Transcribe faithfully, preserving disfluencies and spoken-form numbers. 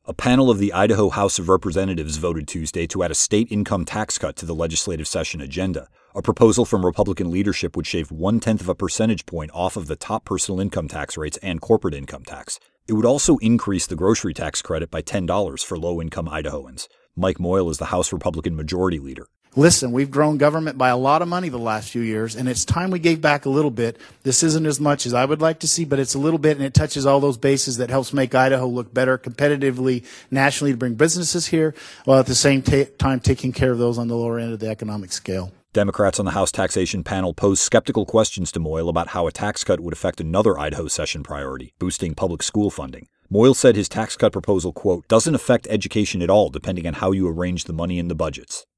A panel of the Idaho House of Representatives voted Tuesday to add a state income tax cut to the legislative session agenda. A proposal from Republican leadership would shave one-tenth of a percentage point off of the top personal income tax rates and corporate income tax. It would also increase the grocery tax credit by ten dollars for low-income Idahoans. Mike Moyle is the House Republican Majority Leader. Listen, we've grown government by a lot of money the last few years, and it's time we gave back a little bit. This isn't as much as I would like to see, but it's a little bit, and it touches all those bases that helps make Idaho look better competitively nationally to bring businesses here, while at the same ta- time taking care of those on the lower end of the economic scale. Democrats on the House taxation panel posed skeptical questions to Moyle about how a tax cut would affect another Idaho session priority, boosting public school funding. Moyle said his tax cut proposal, quote, doesn't affect education at all depending on how you arrange the money in the budgets.